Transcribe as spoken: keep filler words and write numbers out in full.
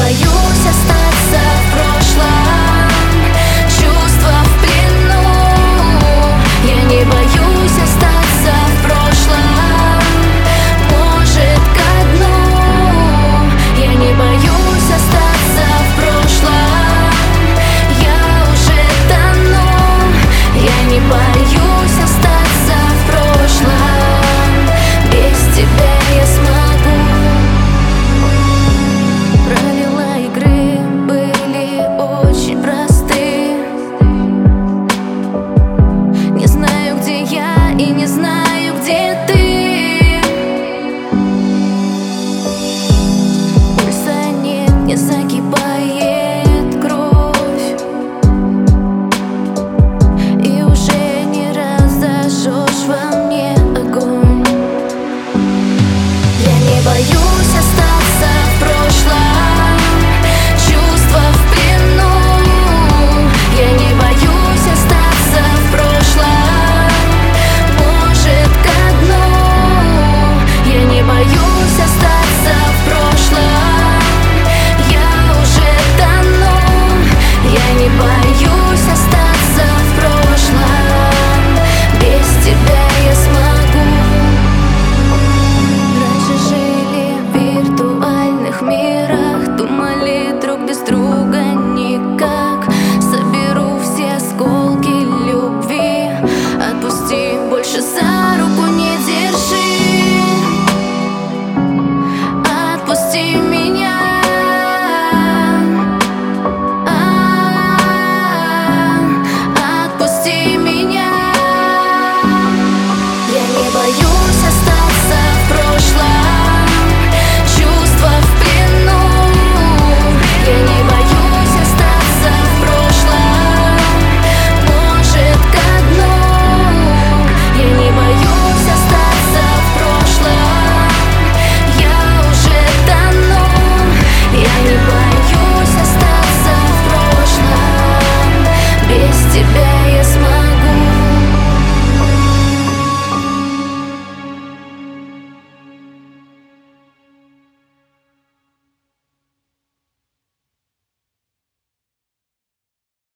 боюсь остаться в прошлом. Чувства в плену. Я не боюсь остаться в прошлом. Может, ко дну. Я не боюсь остаться в прошлом. Я уже тону. Я не боюсь остаться в прошлом. Без тебя я смогу. Правила игры были очень просты. Не знаю, где я, и не знаю, где ты. Пульса нет, не загибай.